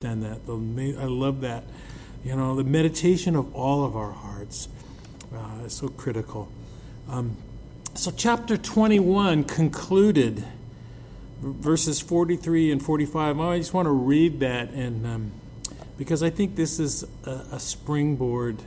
understand that. I love that. The meditation of all of our hearts is so critical. So chapter 21 concluded, verses 43 and 45. I just want to read that, and because I think this is a springboard.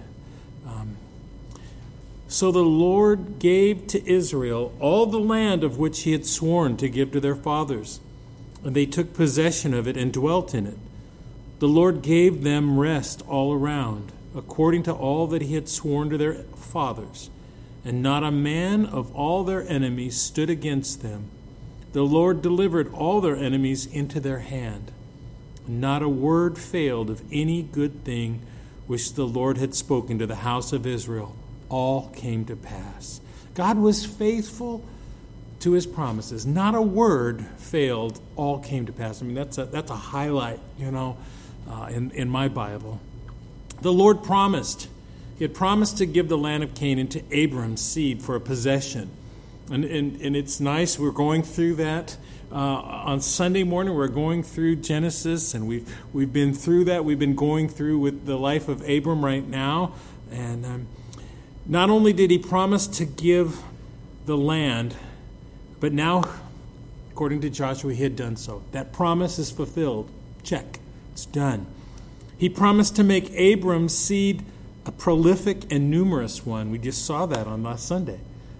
So the Lord gave to Israel all the land of which he had sworn to give to their fathers, and they took possession of it and dwelt in it. The Lord gave them rest all around, according to all that he had sworn to their fathers, and not a man of all their enemies stood against them. The Lord delivered all their enemies into their hand. Not a word failed of any good thing which the Lord had spoken to the house of Israel. All came to pass. God was faithful to his promises. Not a word failed. All came to pass. I mean, that's a highlight, in my Bible. The Lord promised. He had promised to give the land of Canaan to Abram's seed for a possession. And it's nice. We're going through that. On Sunday morning, we're going through Genesis, and we've been through that. We've been going through with the life of Abram right now. And not only did he promise to give the land, but now, according to Joshua, he had done so. That promise is fulfilled. Check. It's done. He promised to make Abram's seed a prolific and numerous one. We just saw that on last Sunday.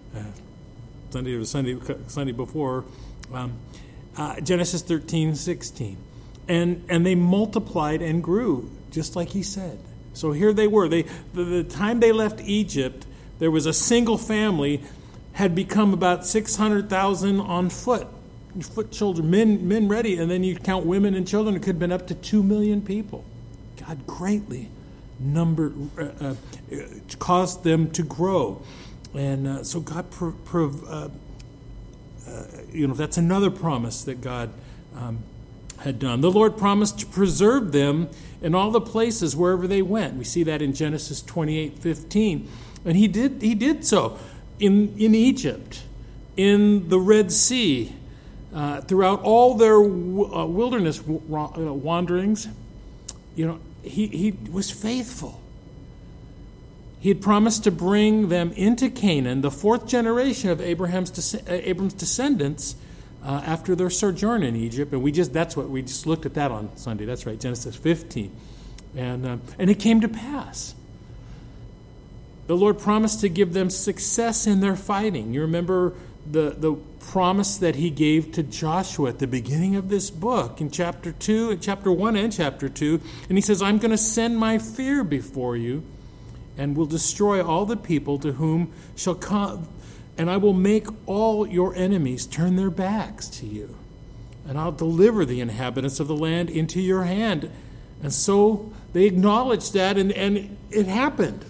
Sunday before, Genesis 13:16. And they multiplied and grew, just like he said. So here they were. The time they left Egypt, there was a single family had become about 600,000 on foot children, men ready, and then you count women and children, it could have been up to 2 million people. God greatly caused them to grow. And so God, that's another promise that God had done. The Lord promised to preserve them in all the places wherever they went. We see that in Genesis 28:15. And he did so in Egypt, in the Red Sea, throughout all their wilderness wanderings. He was faithful. He had promised to bring them into Canaan, the fourth generation of Abram's descendants, after their sojourn in Egypt. And we just looked at that on Sunday. That's right, Genesis 15. And it came to pass. The Lord promised to give them success in their fighting. You remember the promise that he gave to Joshua at the beginning of this book in chapter 1 and chapter 2. And he says, I'm going to send my fear before you and will destroy all the people to whom shall come, and I will make all your enemies turn their backs to you. And I'll deliver the inhabitants of the land into your hand. And so they acknowledged that, and it happened.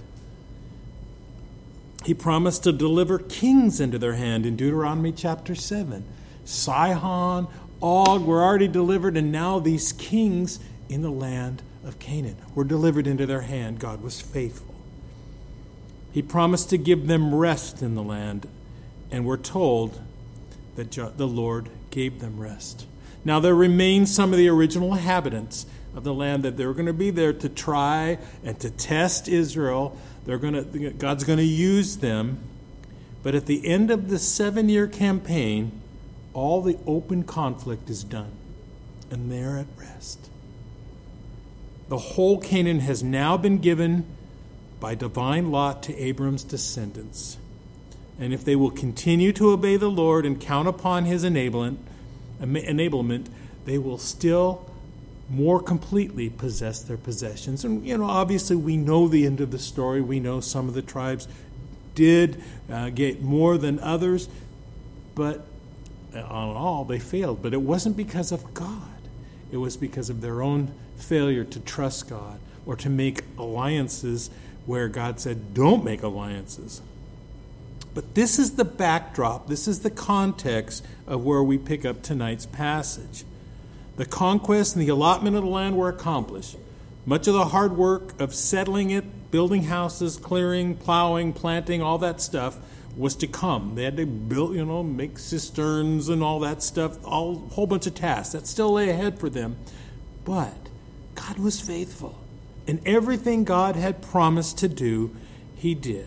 He promised to deliver kings into their hand in Deuteronomy chapter 7. Sihon, Og were already delivered, and now these kings in the land of Canaan were delivered into their hand. God was faithful. He promised to give them rest in the land, and we're told that the Lord gave them rest. Now there remain some of the original inhabitants of the land that they're going to be there to try and to test Israel. God's going to use them. But at the end of the 7-year campaign, all the open conflict is done, and they're at rest. The whole Canaan has now been given by divine lot to Abram's descendants. And if they will continue to obey the Lord and count upon his enablement, they will still more completely possess their possessions. And, obviously we know the end of the story. We know some of the tribes did get more than others, but on all they failed. But it wasn't because of God. It was because of their own failure to trust God or to make alliances where God said, don't make alliances. But this is the backdrop, this is the context of where we pick up tonight's passage. The conquest and the allotment of the land were accomplished. Much of the hard work of settling it, building houses, clearing, plowing, planting, all that stuff was to come. They had to build, make cisterns and all that stuff, a whole bunch of tasks that still lay ahead for them. But God was faithful. And everything God had promised to do, he did.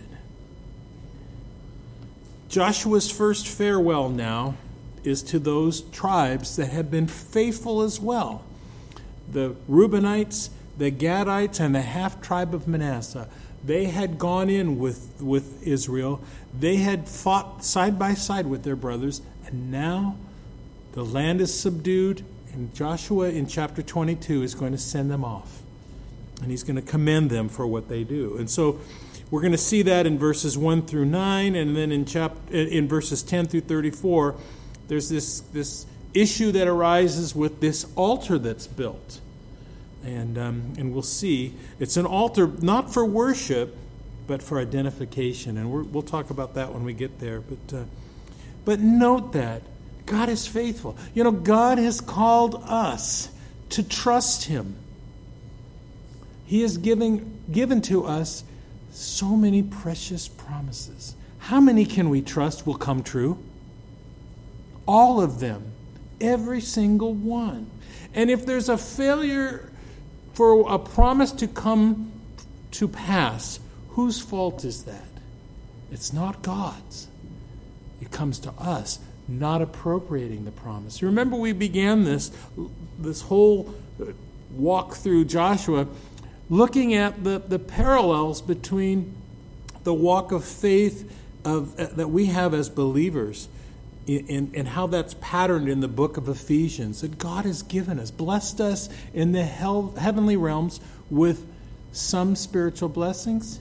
Joshua's first farewell now is to those tribes that have been faithful as well. The Reubenites, the Gadites, and the half-tribe of Manasseh. They had gone in with Israel. They had fought side by side with their brothers. And now the land is subdued. And Joshua in chapter 22 is going to send them off. And he's going to commend them for what they do. And so we're going to see that in verses 1 through 9. And then in verses 10 through 34, there's this issue that arises with this altar that's built. And we'll see. It's an altar not for worship, but for identification. And we'll talk about that when we get there. But note that God is faithful. You know, God has called us to trust him. He has given to us so many precious promises. How many can we trust will come true? All of them. Every single one. And if there's a failure for a promise to come to pass, whose fault is that? It's not God's. It comes to us not appropriating the promise. Remember, we began this whole walk through Joshua looking at the parallels between the walk of faith that we have as believers and how that's patterned in the book of Ephesians, that God has given us, blessed us in the heavenly realms with some spiritual blessings,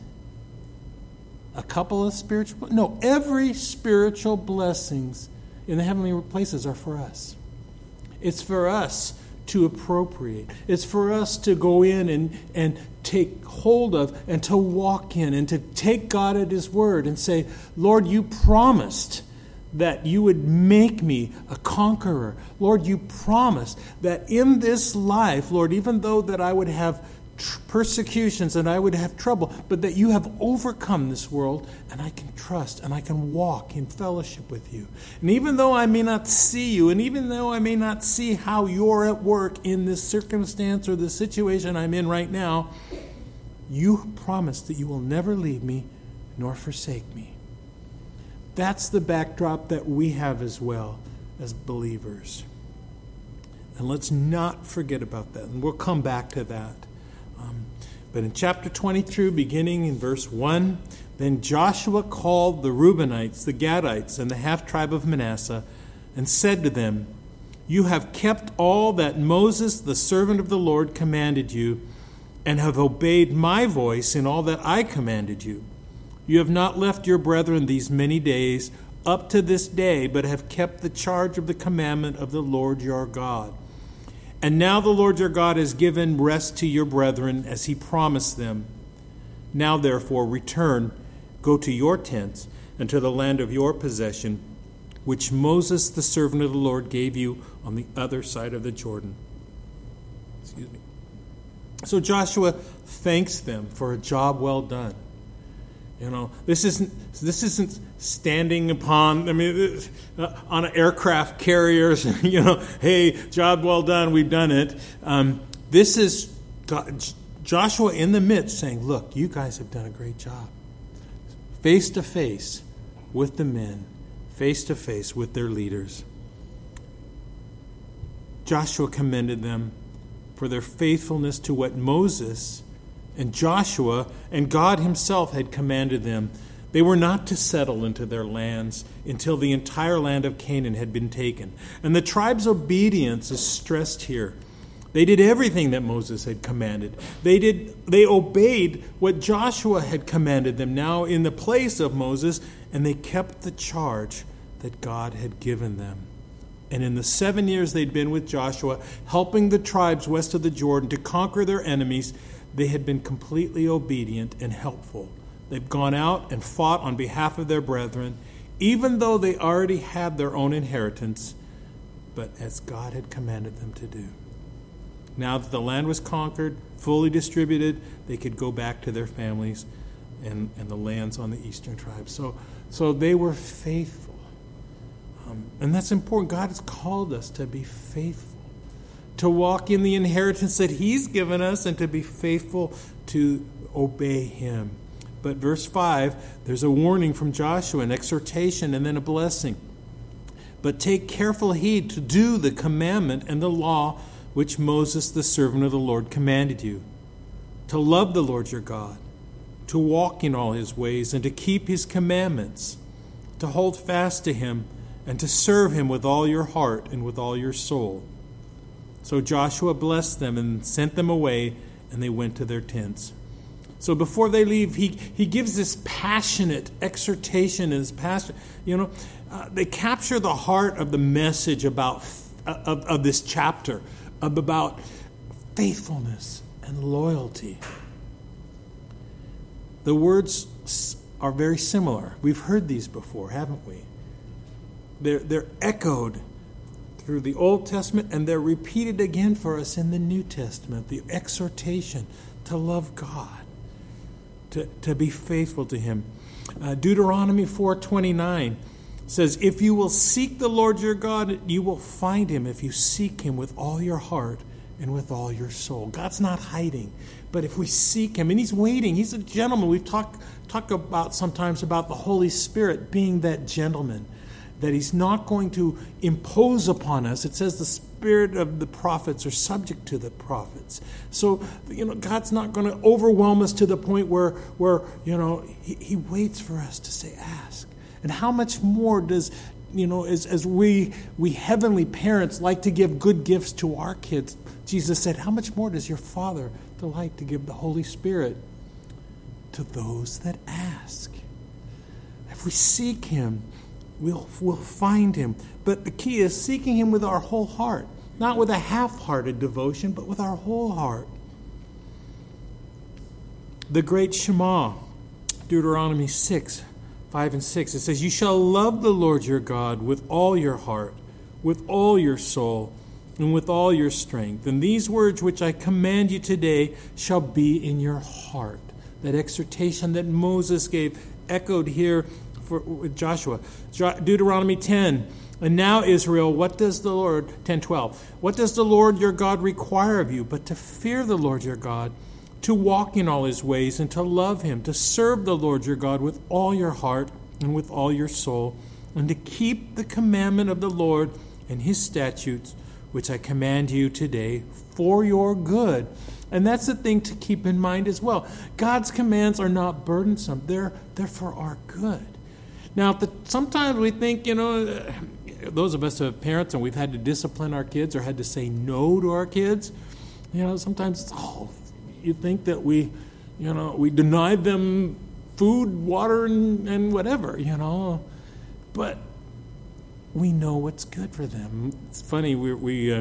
a couple of spiritual, no, every spiritual blessings in the heavenly places are for us. It's for us to appropriate. It's for us to go in and take hold of and to walk in and to take God at his word and say, Lord, you promised that you would make me a conqueror. Lord, you promised that in this life, Lord, even though that I would have persecutions and I would have trouble, but that you have overcome this world and I can trust and I can walk in fellowship with you. And even though I may not see you, and even though I may not see how you're at work in this circumstance or the situation I'm in right now, you promised that you will never leave me nor forsake me. That's the backdrop that we have as well as believers. And let's not forget about that. And we'll come back to that. But in chapter 22, beginning in verse 1, then Joshua called the Reubenites, the Gadites, and the half-tribe of Manasseh, and said to them, you have kept all that Moses, the servant of the Lord, commanded you, and have obeyed my voice in all that I commanded you. You have not left your brethren these many days up to this day, but have kept the charge of the commandment of the Lord your God. And now the Lord your God has given rest to your brethren as he promised them. Now therefore return, go to your tents and to the land of your possession, which Moses the servant of the Lord gave you on the other side of the Jordan. Excuse me. So Joshua thanks them for a job well done. You know, this isn't standing upon, on an aircraft carriers, hey, job well done, we've done it. This is Joshua in the midst saying, look, you guys have done a great job. Face to face with the men, face to face with their leaders. Joshua commended them for their faithfulness to what Moses and Joshua and God himself had commanded them. They were not to settle into their lands until the entire land of Canaan had been taken. And the tribe's obedience is stressed here. They did everything that Moses had commanded. They obeyed what Joshua had commanded them now in the place of Moses, and they kept the charge that God had given them. And in the 7 years they'd been with Joshua, helping the tribes west of the Jordan to conquer their enemies, they had been completely obedient and helpful. They've gone out and fought on behalf of their brethren, even though they already had their own inheritance, but as God had commanded them to do. Now that the land was conquered, fully distributed, they could go back to their families and the lands on the eastern tribes. So they were faithful. And that's important. God has called us to be faithful. to walk in the inheritance that he's given us, and to be faithful to obey him. But verse 5, there's a warning from Joshua, an exhortation, and then a blessing. But take careful heed to do the commandment and the law which Moses, the servant of the Lord, commanded you, to love the Lord your God, to walk in all his ways, and to keep his commandments, to hold fast to him, and to serve him with all your heart and with all your soul. So Joshua blessed them and sent them away, and they went to their tents. So before they leave, he gives this passionate exhortation and this passion. They capture the heart of the message about of this chapter, about faithfulness and loyalty. The words are very similar. We've heard these before, haven't we? They're echoed through the Old Testament, and they're repeated again for us in the New Testament. The exhortation to love God, to be faithful to him. Deuteronomy 4:29 says, if you will seek the Lord your God, you will find him if you seek him with all your heart and with all your soul. God's not hiding, but if we seek him, and he's waiting, he's a gentleman. We've talked about sometimes about the Holy Spirit being that gentleman, that he's not going to impose upon us. It says the spirit of the prophets are subject to the prophets. So, God's not going to overwhelm us to the point where he waits for us to say, ask. And how much more does, as we heavenly parents like to give good gifts to our kids, Jesus said, how much more does your Father delight to give the Holy Spirit to those that ask? If we seek him, we'll find him. But the key is seeking him with our whole heart. Not with a half-hearted devotion, but with our whole heart. The great Shema, Deuteronomy 6:5 and 6, it says, you shall love the Lord your God with all your heart, with all your soul, and with all your strength. And these words which I command you today shall be in your heart. That exhortation that Moses gave, echoed here with Joshua. Deuteronomy 10. And now, Israel, what does the Lord, 10:12, what does the Lord your God require of you but to fear the Lord your God, to walk in all his ways, and to love him, to serve the Lord your God with all your heart and with all your soul, and to keep the commandment of the Lord and his statutes, which I command you today for your good. And that's the thing to keep in mind as well. God's commands are not burdensome. They're for our good. Now, sometimes we think, those of us who have parents and we've had to discipline our kids or had to say no to our kids, sometimes you think that we deny them food, water, and whatever, But we know what's good for them. It's funny, we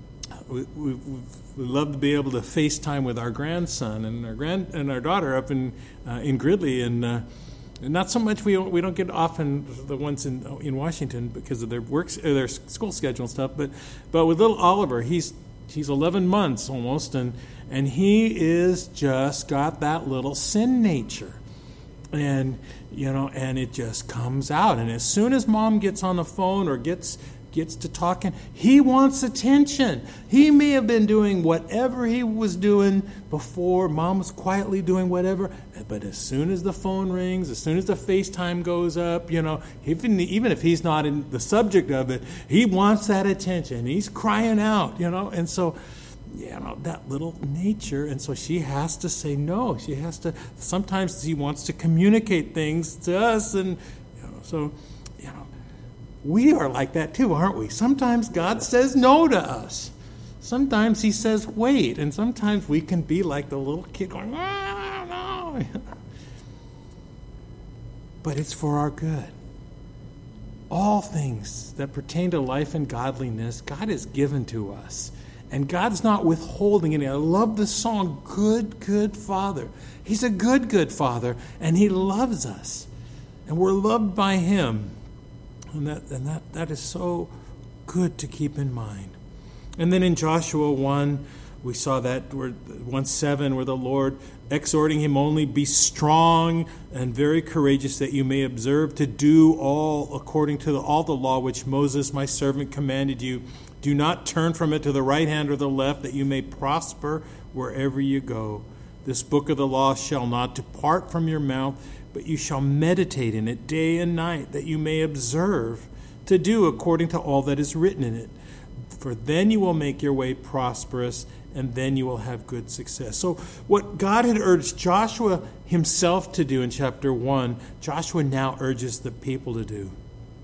love to be able to FaceTime with our grandson and our daughter up in Gridley, and not so much we don't get often the ones in Washington because of their their school schedule and stuff, but with little Oliver, he's 11 months almost, and he is just got that little sin nature. And and it just comes out. And as soon as mom gets on the phone or gets to talking, he wants attention. He may have been doing whatever he was doing before. Mom was quietly doing whatever. But as soon as the phone rings, as soon as the FaceTime goes up, even if he's not in the subject of it, he wants that attention. He's crying out, And so, that little nature. And so she has to say no. She has to, sometimes he wants to communicate things to us. And, we are like that too, aren't we? Sometimes God says no to us. Sometimes he says wait. And sometimes we can be like the little kid going, no. But it's for our good. All things that pertain to life and godliness, God has given to us. And God's not withholding any. I love the song, Good, Good Father. He's a good, good Father, and he loves us. And we're loved by him. And that is so good to keep in mind. And then in Joshua 1, we saw that where 1:7, where the Lord exhorting him only, be strong and very courageous, that you may observe to do all according to all the law which Moses my servant commanded you. Do not turn from it to the right hand or the left, that you may prosper wherever you go. This book of the law shall not depart from your mouth, but you shall meditate in it day and night, that you may observe to do according to all that is written in it. For then you will make your way prosperous, and then you will have good success. So what God had urged Joshua himself to do in chapter 1, Joshua now urges the people to do.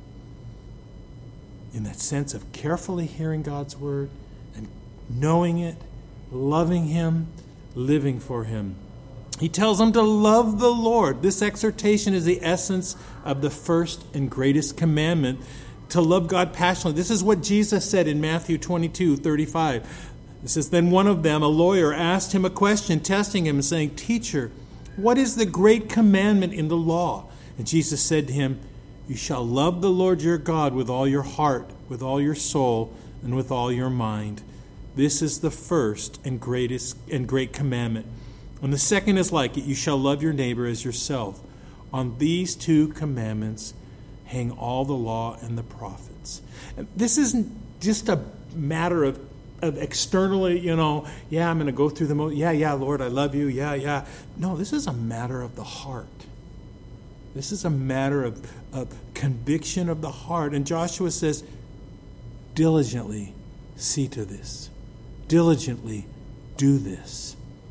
In that sense of carefully hearing God's word and knowing it, loving him, living for him. He tells them to love the Lord. This exhortation is the essence of the first and greatest commandment, to love God passionately. This is what Jesus said in Matthew 22:35. It says, then one of them, a lawyer, asked him a question, testing him and saying, Teacher, what is the great commandment in the law? And Jesus said to him, you shall love the Lord your God with all your heart, with all your soul, and with all your mind. This is the first and great commandment. And the second is like it. You shall love your neighbor as yourself. On these two commandments hang all the law and the prophets. And this isn't just a matter of externally, I'm going to go through Lord, I love you, No, this is a matter of the heart. This is a matter of conviction of the heart. And Joshua says, diligently see to this. Diligently do this.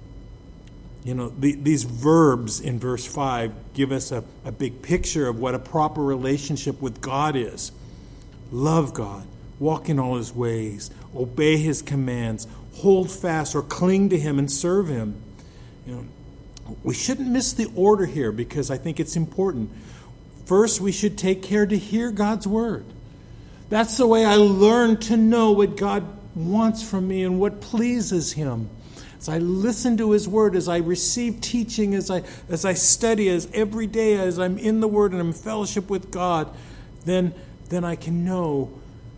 These verbs in verse 5 give us a big picture of what a proper relationship with God is. Love God, walk in all his ways, obey his commands, hold fast or cling to him and serve him. We shouldn't miss the order here, because I think it's important. First, we should take care to hear God's word. That's the way I learn to know what God wants from me and what pleases him. As I listen to his word, as I receive teaching, as I study, as every day as I'm in the word and I'm in fellowship with God, then I can know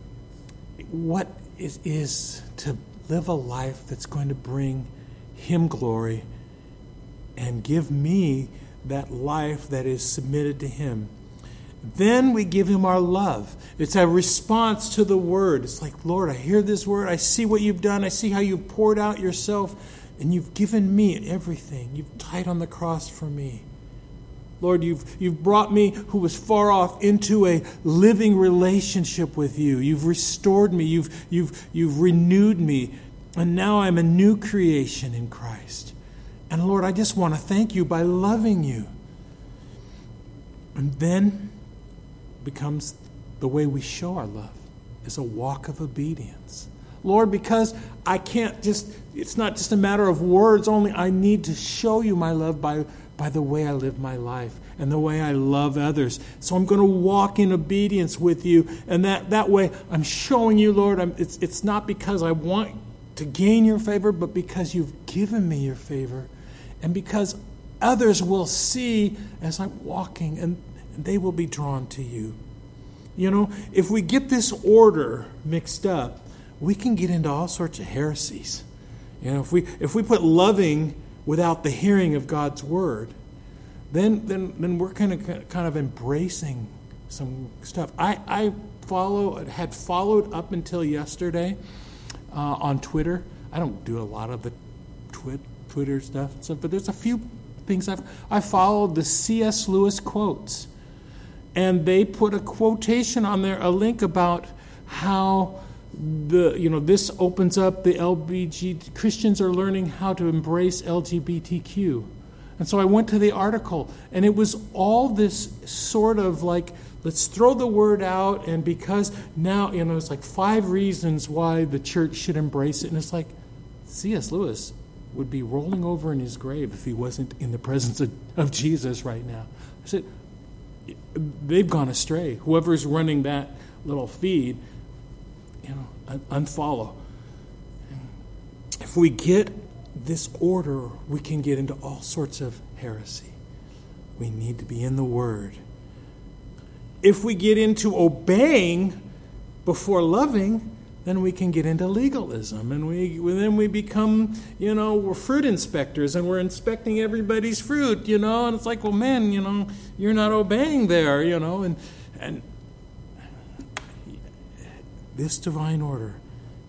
what it is to live a life that's going to bring him glory and give me that life that is submitted to him. Then we give him our love. It's a response to the word. It's like, Lord, I hear this word. I see what you've done. I see how you've poured out yourself, and you've given me everything. You've died on the cross for me. Lord, you've brought me, who was far off, into a living relationship with you. You've restored me. You've renewed me. And now I'm a new creation in Christ. And Lord, I just want to thank you by loving you. And then becomes the way we show our love is a walk of obedience. Lord, because it's not just a matter of words only. I need to show you my love by the way I live my life and the way I love others. So I'm going to walk in obedience with you. And that way I'm showing you, Lord, it's not because I want to gain your favor, but because you've given me your favor. And because others will see as I'm walking, and they will be drawn to you. If we get this order mixed up, we can get into all sorts of heresies. If we put loving without the hearing of God's word, then we're kind of embracing some stuff. I had followed up until yesterday on Twitter. I don't do a lot of the Twitter stuff and stuff, but there's a few things I followed the C.S. Lewis quotes, and they put a quotation on there, a link about how this opens up the LBG. Christians are learning how to embrace LGBTQ. And so I went to the article, and it was all this sort of like, let's throw the word out, and because now, it's like 5 reasons why the church should embrace it. And it's like, C.S. Lewis would be rolling over in his grave if he wasn't in the presence of Jesus right now. I said, they've gone astray. Whoever's running that little feed, unfollow. If we get this order, we can get into all sorts of heresy. We need to be in the Word. If we get into obeying before loving, then we can get into legalism, and then we become, we're fruit inspectors, and we're inspecting everybody's fruit, and it's like, well, man, you're not obeying there, and this divine order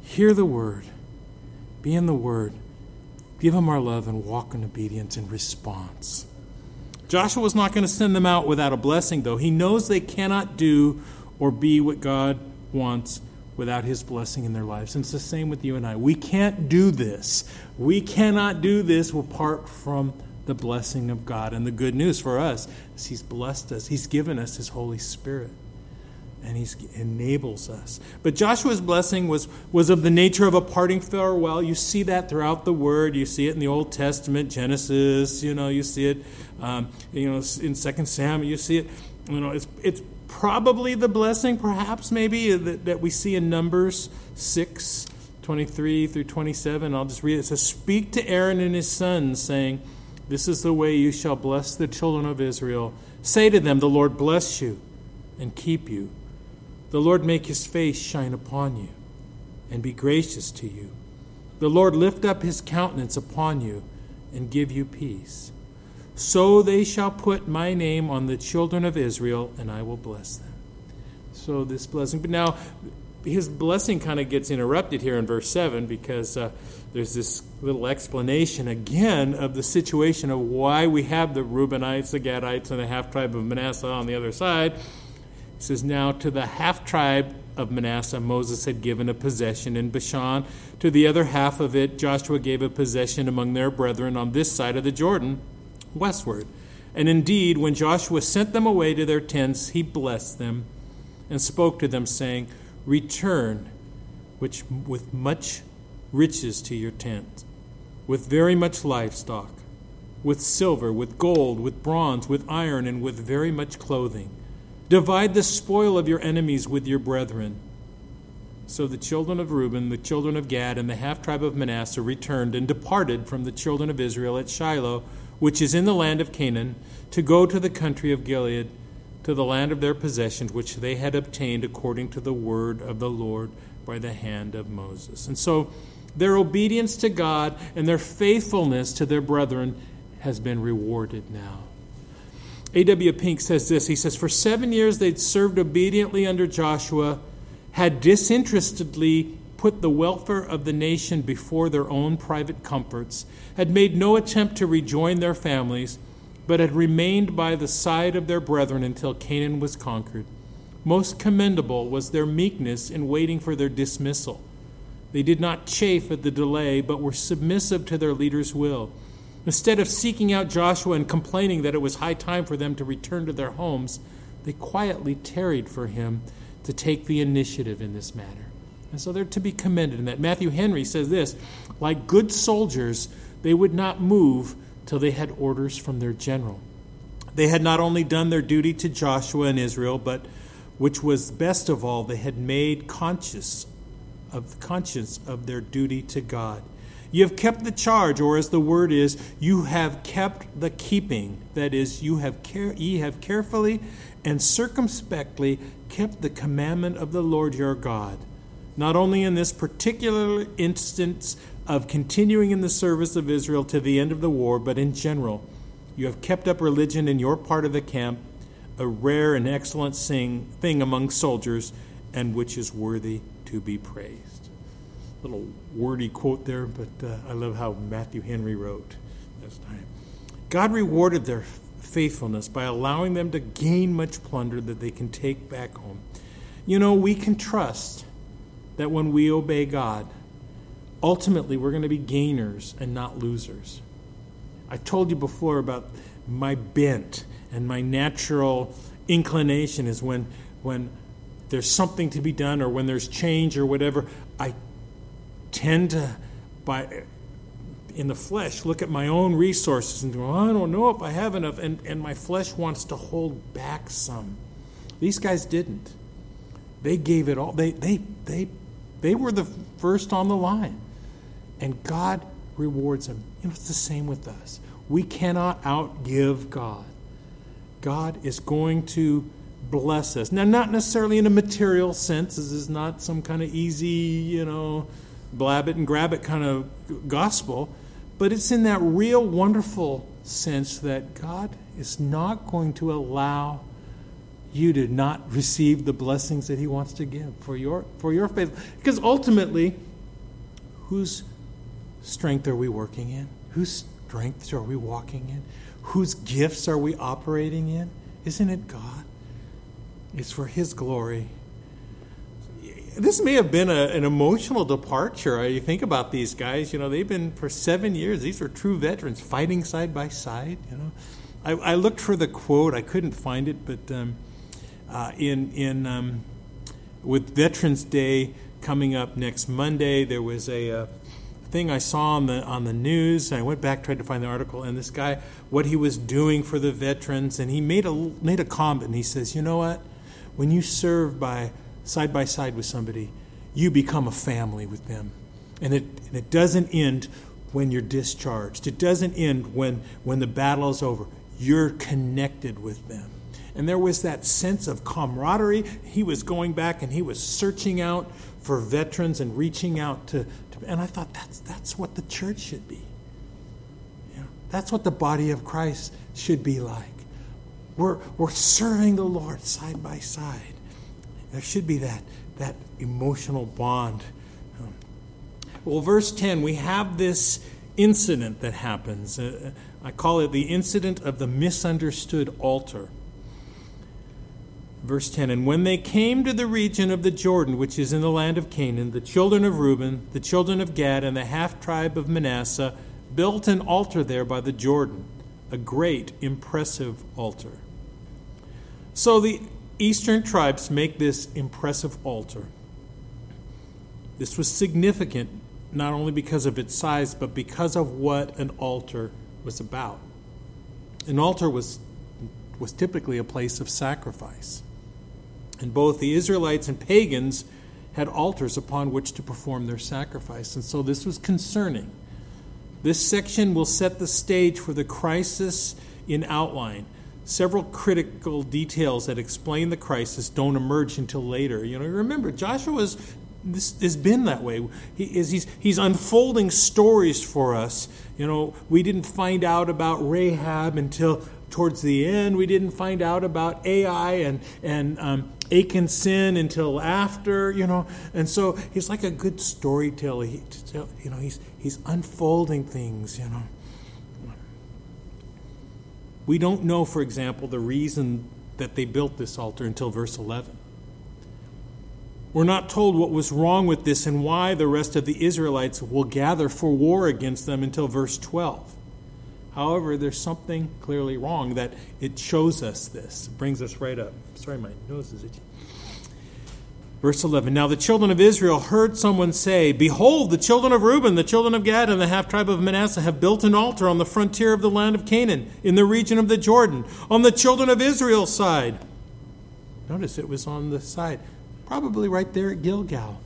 hear the word, be in the word, give them our love, and walk in obedience and response. Joshua's not going to send them out without a blessing, though. He knows they cannot do or be what God wants without his blessing in their lives. And it's the same with you and I. We can't do this. We cannot do this apart from the blessing of God. And the good news for us is he's blessed us. He's given us his Holy Spirit. And he enables us. But Joshua's blessing was of the nature of a parting farewell. You see that throughout the Word. You see it in the Old Testament, Genesis. You see it, in 2 Samuel. You see it. It's probably the blessing, perhaps, maybe, that we see in Numbers 6, 23 through 27. I'll just read it. It says, "Speak to Aaron and his sons, saying, this is the way you shall bless the children of Israel. Say to them, the Lord bless you and keep you. The Lord make his face shine upon you and be gracious to you. The Lord lift up his countenance upon you and give you peace. So they shall put my name on the children of Israel, and I will bless them." So this blessing. But now, his blessing kind of gets interrupted here in verse 7 because there's this little explanation again of the situation of why we have the Reubenites, the Gadites, and the half-tribe of Manasseh on the other side. He says, "Now to the half-tribe of Manasseh, Moses had given a possession in Bashan. To the other half of it, Joshua gave a possession among their brethren on this side of the Jordan, westward. And indeed, when Joshua sent them away to their tents, he blessed them and spoke to them, saying, Return with much riches to your tent, with very much livestock, with silver, with gold, with bronze, with iron, and with very much clothing. Divide the spoil of your enemies with your brethren." So the children of Reuben, the children of Gad, and the half-tribe of Manasseh returned and departed from the children of Israel at Shiloh, which is in the land of Canaan, to go to the country of Gilead, to the land of their possessions, which they had obtained according to the word of the Lord by the hand of Moses. And so their obedience to God and their faithfulness to their brethren has been rewarded now. A.W. Pink says this. He says, "For 7 years they'd served obediently under Joshua, had disinterestedly put the welfare of the nation before their own private comforts, had made no attempt to rejoin their families, but had remained by the side of their brethren until Canaan was conquered. Most commendable was their meekness in waiting for their dismissal. They did not chafe at the delay, but were submissive to their leader's will. Instead of seeking out Joshua and complaining that it was high time for them to return to their homes, they quietly tarried for him to take the initiative in this matter." And so they're to be commended in that. Matthew Henry says this, "Like good soldiers, they would not move till they had orders from their general. They had not only done their duty to Joshua and Israel, but, which was best of all, they had made conscience of their duty to God. You have kept the charge, or as the word is, you have kept the keeping. That is, ye have carefully and circumspectly kept the commandment of the Lord your God. Not only in this particular instance of continuing in the service of Israel to the end of the war, but in general. You have kept up religion in your part of the camp, a rare and excellent thing among soldiers, and which is worthy to be praised." Little wordy quote there, but I love how Matthew Henry wrote this time. God rewarded their faithfulness by allowing them to gain much plunder that they can take back home. We can trust that when we obey God, ultimately we're going to be gainers and not losers. I told you before about my bent and my natural inclination is when there's something to be done or when there's change or whatever, I tend to, in the flesh, look at my own resources and go, I don't know if I have enough, and my flesh wants to hold back some. These guys didn't. They gave it all. They were the first on the line, and God rewards them. It's the same with us. We cannot outgive God. God is going to bless us. Now, not necessarily in a material sense. This is not some kind of easy, blab it and grab it kind of gospel, but it's in that real wonderful sense that God is not going to allow you to not receive the blessings that he wants to give for your faith. Because ultimately, whose strength are we working in? Whose strengths are we walking in? Whose gifts are we operating in? Isn't it God? It's for His glory. This may have been an emotional departure. You think about these guys, they've been for 7 years. These are true veterans fighting side by side, I looked for the quote. I couldn't find it, but with Veterans Day coming up next Monday, there was a thing I saw on the news. I went back, tried to find the article, and this guy, what he was doing for the veterans, and he made a comment, and he says, you know what? When you serve side by side with somebody, you become a family with them. And it doesn't end when you're discharged. It doesn't end when the battle is over. You're connected with them. And there was that sense of camaraderie. He was going back and he was searching out for veterans and reaching out to and I thought that's what the church should be. That's what the body of Christ should be like. We're serving the Lord side by side. There should be that emotional bond. Well, verse 10, we have this incident that happens. I call it the incident of the misunderstood altar. Verse 10, and when they came to the region of the Jordan, which is in the land of Canaan, the children of Reuben, the children of Gad, and the half-tribe of Manasseh built an altar there by the Jordan, a great, impressive altar. So the eastern tribes make this impressive altar. This was significant not only because of its size, but because of what an altar was about. An altar was typically a place of sacrifice. And both the Israelites and pagans had altars upon which to perform their sacrifice. And so this was concerning. This section will set the stage for the crisis in outline. Several critical details that explain the crisis don't emerge until later. Remember, Joshua's has been that way. He's unfolding stories for us. We didn't find out about Rahab until towards the end. We didn't find out about Ai and Achan's sin until after. And so he's like a good storyteller. He's unfolding things. We don't know, for example, the reason that they built this altar until verse 11. We're not told what was wrong with this and why the rest of the Israelites will gather for war against them until verse 12. However, there's something clearly wrong that it shows us this. It brings us right up. Sorry, my nose is itchy. Verse 11, now the children of Israel heard someone say, behold, the children of Reuben, the children of Gad, and the half-tribe of Manasseh have built an altar on the frontier of the land of Canaan, in the region of the Jordan, on the children of Israel's side. Notice it was on the side, probably right there at Gilgal.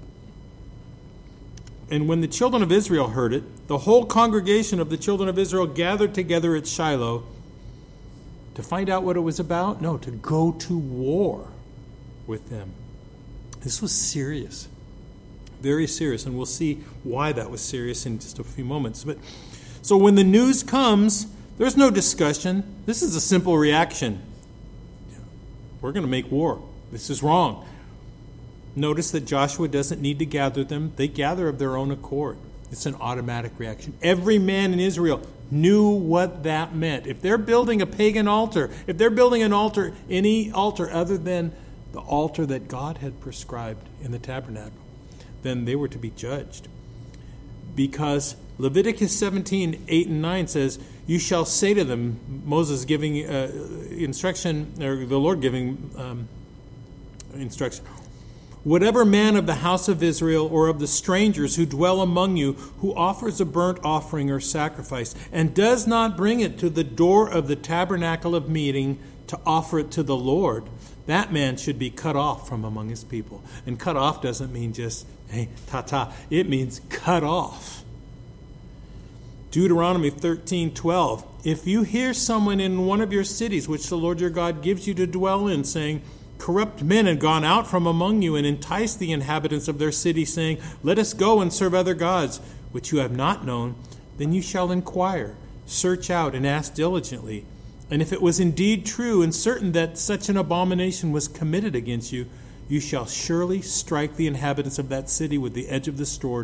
And when the children of Israel heard it, the whole congregation of the children of Israel gathered together at Shiloh to find out what it was about? No, to go to war with them. This was serious, very serious, and we'll see why that was serious in just a few moments. So when the news comes, there's no discussion. This is a simple reaction. We're going to make war. This is wrong. Notice that Joshua doesn't need to gather them. They gather of their own accord. It's an automatic reaction. Every man in Israel knew what that meant. If they're building a pagan altar, if they're building an altar, any altar other than the altar that God had prescribed in the tabernacle, then they were to be judged. Because Leviticus 17, 8 and 9 says, you shall say to them, Moses giving instruction, or the Lord giving instruction, whatever man of the house of Israel or of the strangers who dwell among you who offers a burnt offering or sacrifice and does not bring it to the door of the tabernacle of meeting to offer it to the Lord, that man should be cut off from among his people. And cut off doesn't mean just, hey, ta-ta. It means cut off. Deuteronomy 13:12. If you hear someone in one of your cities, which the Lord your God gives you to dwell in, saying, corrupt men have gone out from among you and enticed the inhabitants of their city, saying, let us go and serve other gods, which you have not known, then you shall inquire, search out, and ask diligently. And if it was indeed true and certain that such an abomination was committed against you, you shall surely strike the inhabitants of that city with the edge of the sword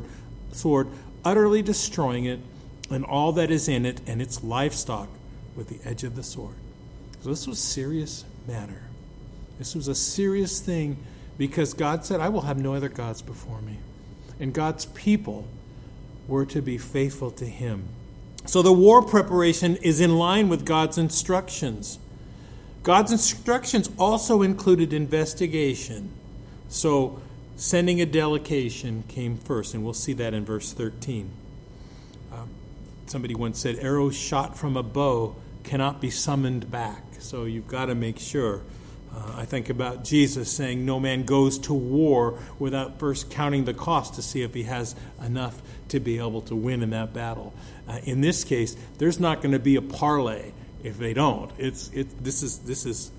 utterly destroying it and all that is in it and its livestock with the edge of the sword. So this was a serious matter. This was a serious thing because God said, I will have no other gods before me. And God's people were to be faithful to him. So the war preparation is in line with God's instructions. God's instructions also included investigation. So sending a delegation came first, and we'll see that in verse 13. Somebody once said, arrows shot from a bow cannot be summoned back. So you've got to make sure. I think about Jesus saying no man goes to war without first counting the cost to see if he has enough to be able to win in that battle. In this case, there's not going to be a parlay if they don't. This is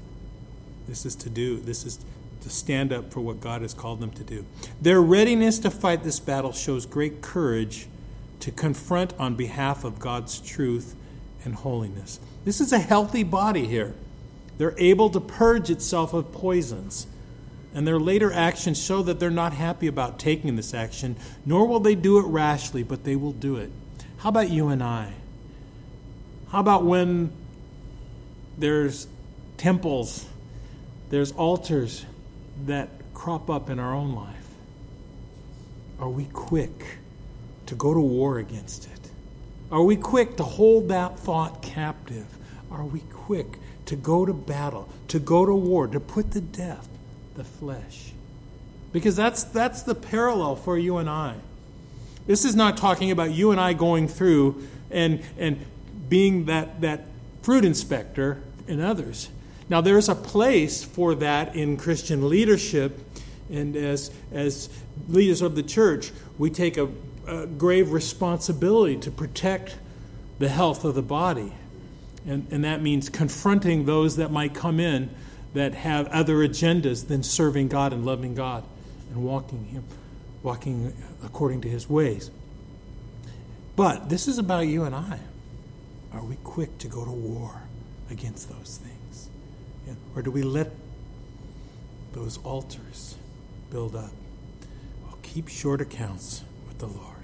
to stand up for what God has called them to do. Their readiness to fight this battle shows great courage to confront on behalf of God's truth and holiness. This is a healthy body here. They're able to purge itself of poisons. And their later actions show that they're not happy about taking this action, nor will they do it rashly, but they will do it. How about you and I? How about when there's temples, there's altars that crop up in our own life? Are we quick to go to war against it? Are we quick to hold that thought captive? Are we quick to go to battle, to go to war, to put to death the flesh? Because that's the parallel for you and I. This is not talking about you and I going through and being that fruit inspector in others. Now, there's a place for that in Christian leadership, and as leaders of the church, we take a grave responsibility to protect the health of the body. And that means confronting those that might come in that have other agendas than serving God and loving God and walking according to his ways. But this is about you and I. Are we quick to go to war against those things? Or do we let those altars build up? Well, keep short accounts with the Lord.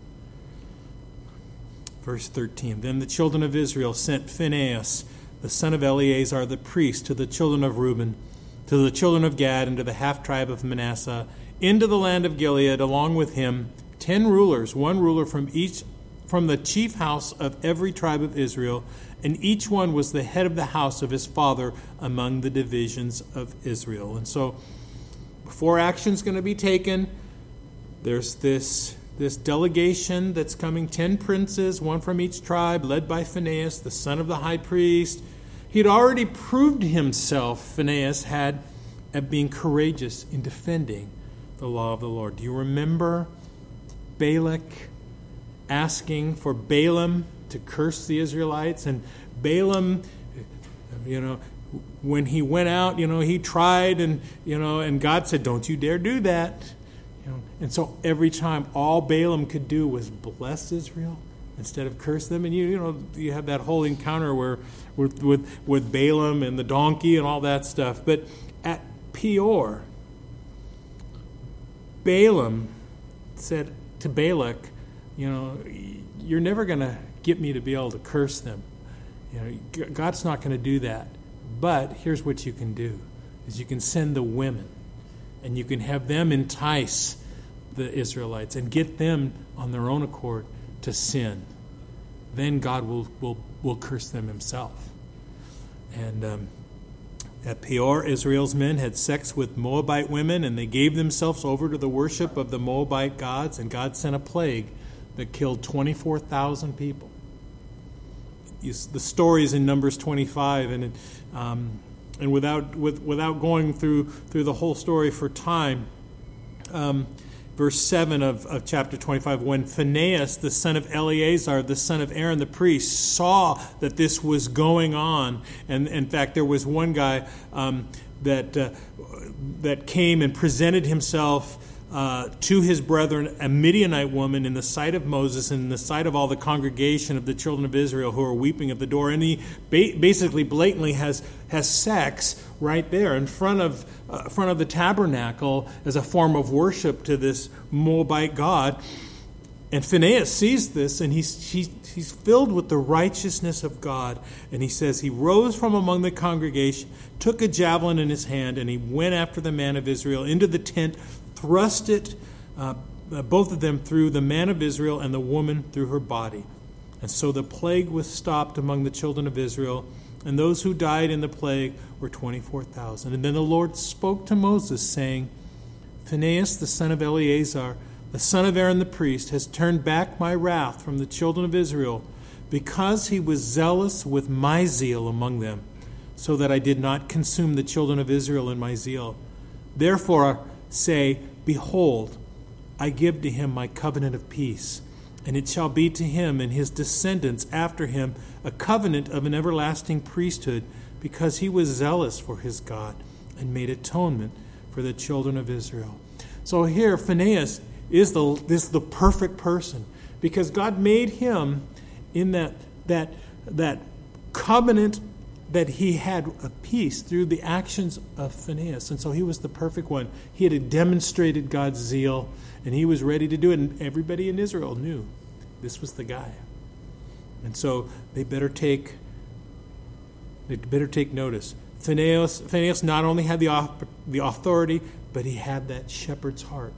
Verse 13, then the children of Israel sent Phinehas, the son of Eleazar the priest, to the children of Reuben, to the children of Gad, and to the half-tribe of Manasseh, into the land of Gilead, along with him 10 rulers, one ruler from the chief house of every tribe of Israel, and each one was the head of the house of his father among the divisions of Israel. And so, before action's going to be taken, there's this delegation that's coming, 10 princes, one from each tribe, led by Phinehas, the son of the high priest. He'd already proved himself, Phinehas had, at being courageous in defending the law of the Lord. Do you remember Balak asking for Balaam to curse the Israelites? And Balaam, when he went out, he tried, and God said, don't you dare do that. And so every time, all Balaam could do was bless Israel instead of curse them. And you have that whole encounter where with Balaam and the donkey and all that stuff. But at Peor, Balaam said to Balak, you're never going to get me to be able to curse them. God's not going to do that. But here's what you can do, is you can send the women, and you can have them entice the Israelites and get them on their own accord to sin. Then God will curse them himself. And at Peor, Israel's men had sex with Moabite women, and they gave themselves over to the worship of the Moabite gods, and God sent a plague that killed 24,000 people. The story is in Numbers 25, and without going through the whole story for time, verse 7 of chapter 25, when Phinehas, the son of Eleazar, the son of Aaron the priest, saw that this was going on, and in fact there was one guy that came and presented himself to his brethren, a Midianite woman, in the sight of Moses and in the sight of all the congregation of the children of Israel who are weeping at the door. And he basically blatantly has sex right there in front of the tabernacle as a form of worship to this Moabite god. And Phinehas sees this, and he's filled with the righteousness of God. And he says he rose from among the congregation, took a javelin in his hand, and he went after the man of Israel into the tent, thrust it, both of them through, the man of Israel and the woman through her body. And so the plague was stopped among the children of Israel, and those who died in the plague were 24,000. And then the Lord spoke to Moses, saying, Phinehas, the son of Eleazar, the son of Aaron the priest, has turned back my wrath from the children of Israel, because he was zealous with my zeal among them, so that I did not consume the children of Israel in my zeal. Therefore say, Behold, I give to him my covenant of peace, and it shall be to him and his descendants after him a covenant of an everlasting priesthood, because he was zealous for his God and made atonement for the children of Israel. So here, Phinehas is the perfect person, because God made him in that covenant that he had a peace through the actions of Phinehas. And so he was the perfect one. He had demonstrated God's zeal, and he was ready to do it. And everybody in Israel knew this was the guy. And so they better take notice. Phinehas not only had the authority, but he had that shepherd's heart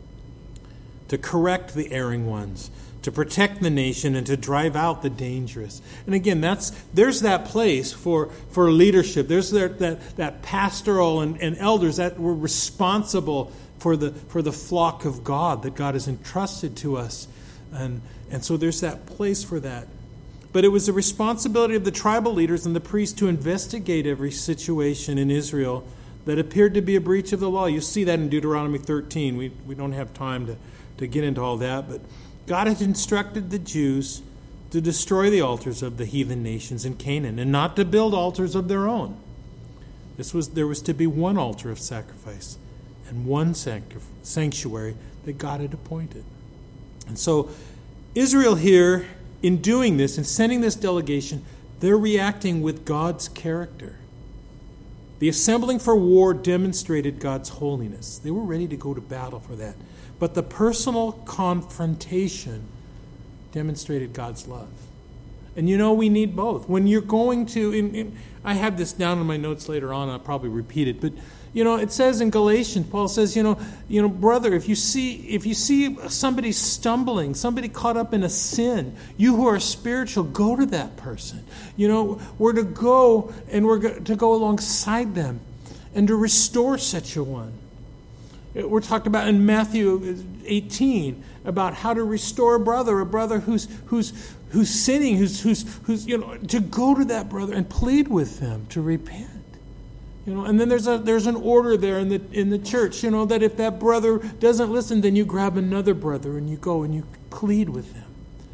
to correct the erring ones, to protect the nation, and to drive out the dangerous. And again, there's that place for leadership. There's that pastoral and elders that were responsible for the flock of God that God has entrusted to us. And so there's that place for that. But it was the responsibility of the tribal leaders and the priests to investigate every situation in Israel that appeared to be a breach of the law. You see that in Deuteronomy 13. We don't have time to get into all that, but God had instructed the Jews to destroy the altars of the heathen nations in Canaan and not to build altars of their own. There was to be one altar of sacrifice and one sanctuary that God had appointed. And so Israel here, in doing this and sending this delegation, they're reacting with God's character. The assembling for war demonstrated God's holiness. They were ready to go to battle for that. But the personal confrontation demonstrated God's love. And we need both. When you're going to, I have this down in my notes later on, I'll probably repeat it, but it says in Galatians, Paul says, brother, if you see somebody stumbling, somebody caught up in a sin, you who are spiritual, go to that person. We're to go and we're to go alongside them and to restore such a one. We're talked about in Matthew 18 about how to restore a brother who's sinning, who's to go to that brother and plead with them to repent. And then there's an order there in the church, that if that brother doesn't listen, then you grab another brother and you go and you plead with them.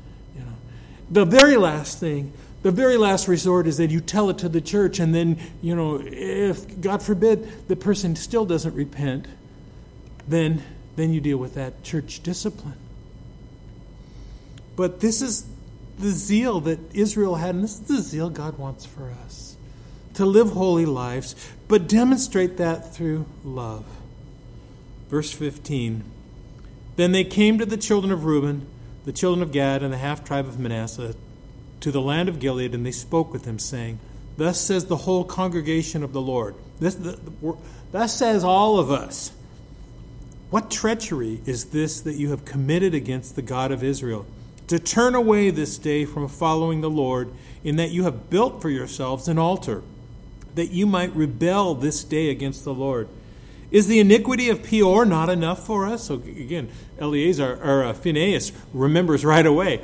The very last thing, the very last resort is that you tell it to the church, and then, if, God forbid, the person still doesn't repent, then you deal with that church discipline. But this is the zeal that Israel had, and this is the zeal God wants for us. To live holy lives, but demonstrate that through love. Verse 15. Then they came to the children of Reuben, the children of Gad, and the half-tribe of Manasseh, to the land of Gilead, and they spoke with them, saying, Thus says the whole congregation of the Lord. Thus says all of us. What treachery is this that you have committed against the God of Israel, to turn away this day from following the Lord, in that you have built for yourselves an altar, that you might rebel this day against the Lord? Is the iniquity of Peor not enough for us? So again, Phinehas remembers right away,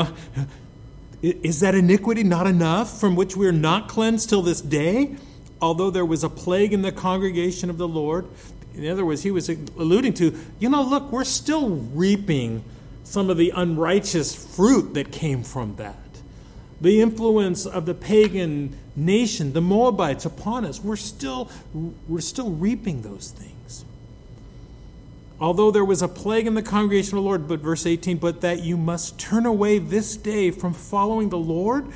is that iniquity not enough, from which we are not cleansed till this day? Although there was a plague in the congregation of the Lord. In other words, he was alluding to, look, we're still reaping some of the unrighteous fruit that came from that. The influence of the pagan nation, the Moabites, upon us, we're still reaping those things. Although there was a plague in the congregation of the Lord, but verse 18, but that you must turn away this day from following the Lord?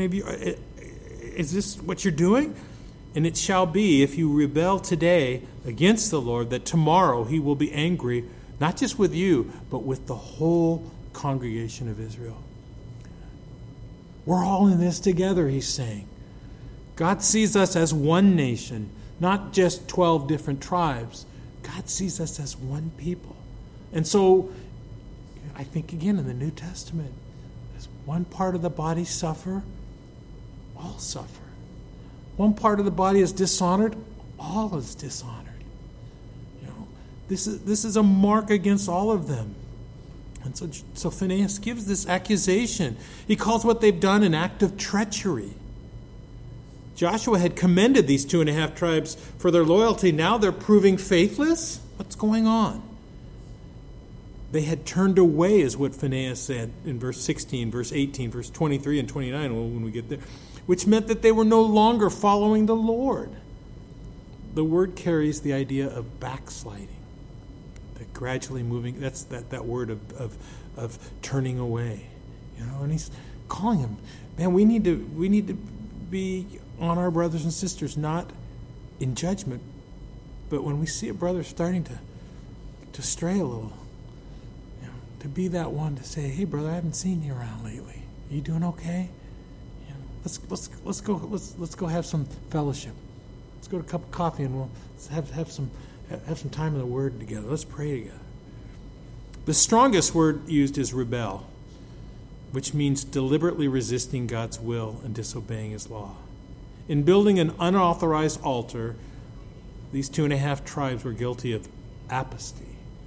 Is this what you're doing? And it shall be, if you rebel today against the Lord, that tomorrow he will be angry, not just with you, but with the whole congregation of Israel. We're all in this together, he's saying. God sees us as one nation, not just 12 different tribes. God sees us as one people. And so, I think again in the New Testament, as one part of the body suffer, all suffer. One part of the body is dishonored, all is dishonored. This is a mark against all of them. And so Phinehas gives this accusation. He calls what they've done an act of treachery. Joshua had commended these 2.5 tribes for their loyalty. Now they're proving faithless? What's going on? They had turned away, is what Phinehas said in verse 16, verse 18, verse 23 and 29 when we get there, which meant that they were no longer following the Lord. The word carries the idea of backsliding. Gradually moving, that's that word of turning away, and he's calling him, man, we need to be on our brothers and sisters, not in judgment, but when we see a brother starting to stray a little, to be that one to say, hey brother, I haven't seen you around lately. Are you doing okay? Let's go have some fellowship. Let's go to a cup of coffee and we'll have some time in the Word together. Let's pray together. The strongest word used is rebel, which means deliberately resisting God's will and disobeying His law. In building an unauthorized altar, these 2.5 tribes were guilty of apostasy.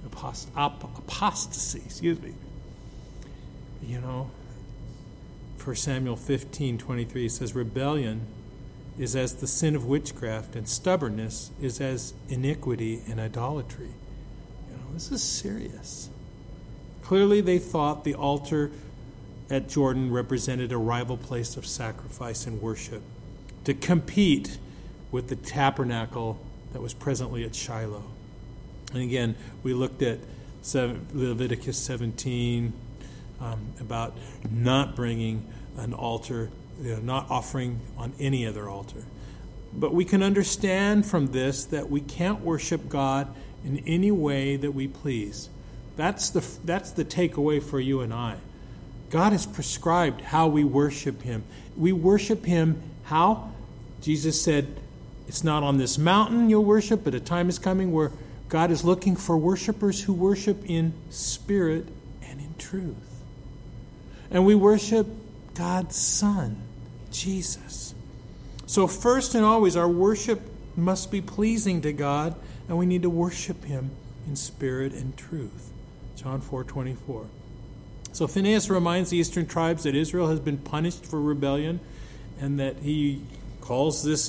1 Samuel 15:23 says, rebellion is as the sin of witchcraft, and stubbornness is as iniquity and idolatry. This is serious. Clearly they thought the altar at Jordan represented a rival place of sacrifice and worship, to compete with the tabernacle that was presently at Shiloh. And again, we looked at Leviticus 17 about not bringing an altar, not offering on any other altar. But we can understand from this that we can't worship God in any way that we please. That's the takeaway for you and I. God has prescribed how we worship Him. We worship Him how? Jesus said, it's not on this mountain you'll worship, but a time is coming where God is looking for worshipers who worship in spirit and in truth. And we worship God's Son, Jesus. So first and always, our worship must be pleasing to God, and we need to worship Him in spirit and truth. John 4:24. So Phinehas reminds the eastern tribes that Israel has been punished for rebellion, and that he calls this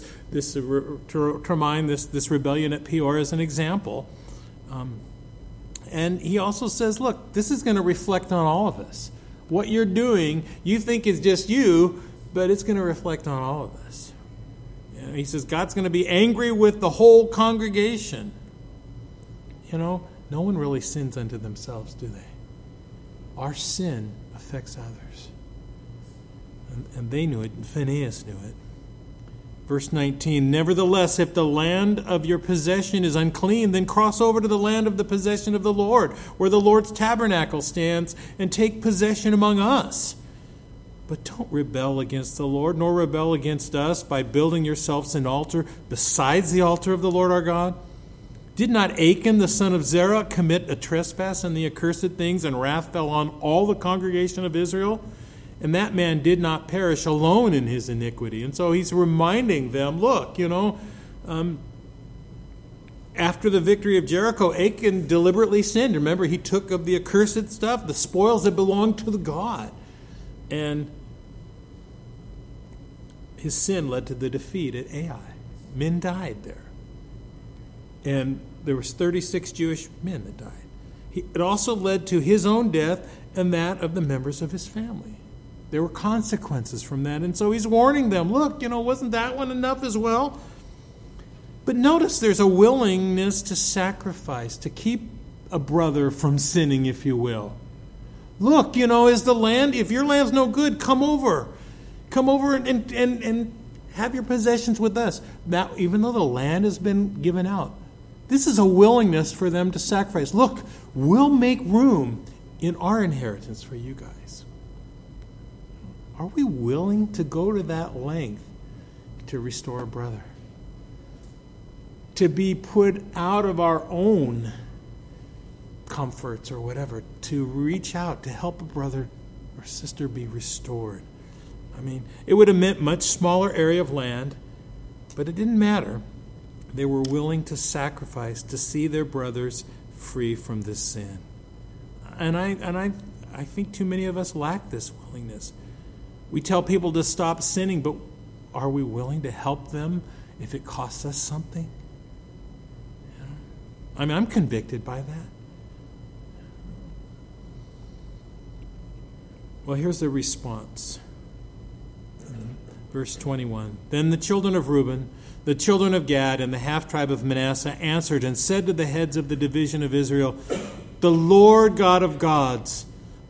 rebellion at Peor as an example. And he also says, look, this is going to reflect on all of us. What you're doing, you think is just you, but it's going to reflect on all of us. He says God's going to be angry with the whole congregation. No one really sins unto themselves, do they? Our sin affects others. And they knew it, and Phinehas knew it. Verse 19, nevertheless, if the land of your possession is unclean, then cross over to the land of the possession of the Lord, where the Lord's tabernacle stands, and take possession among us. But don't rebel against the Lord, nor rebel against us by building yourselves an altar besides the altar of the Lord our God. Did not Achan, the son of Zerah, commit a trespass in the accursed things, and wrath fell on all the congregation of Israel? And that man did not perish alone in his iniquity. And so he's reminding them, look, after the victory of Jericho, Achan deliberately sinned. Remember, he took of the accursed stuff, the spoils that belonged to the God. And his sin led to the defeat at Ai. Men died there. And there was 36 Jewish men that died. It also led to his own death and that of the members of his family. There were consequences from that. And so he's warning them, look, wasn't that one enough as well? But notice there's a willingness to sacrifice, to keep a brother from sinning, if you will. Look, is the land, if your land's no good, come over. Come over and have your possessions with us. Now, even though the land has been given out, this is a willingness for them to sacrifice. Look, we'll make room in our inheritance for you guys. Are we willing to go to that length to restore a brother? To be put out of our own comforts or whatever, to reach out to help a brother or sister be restored. I mean, it would have meant much smaller area of land, but it didn't matter. They were willing to sacrifice to see their brothers free from this sin. And I think too many of us lack this willingness. We tell people to stop sinning, but are we willing to help them if it costs us something? I mean, I'm convicted by that. Well, here's the response. Verse 21. Then the children of Reuben, the children of Gad, and the half-tribe of Manasseh answered and said to the heads of the division of Israel, the Lord God of gods,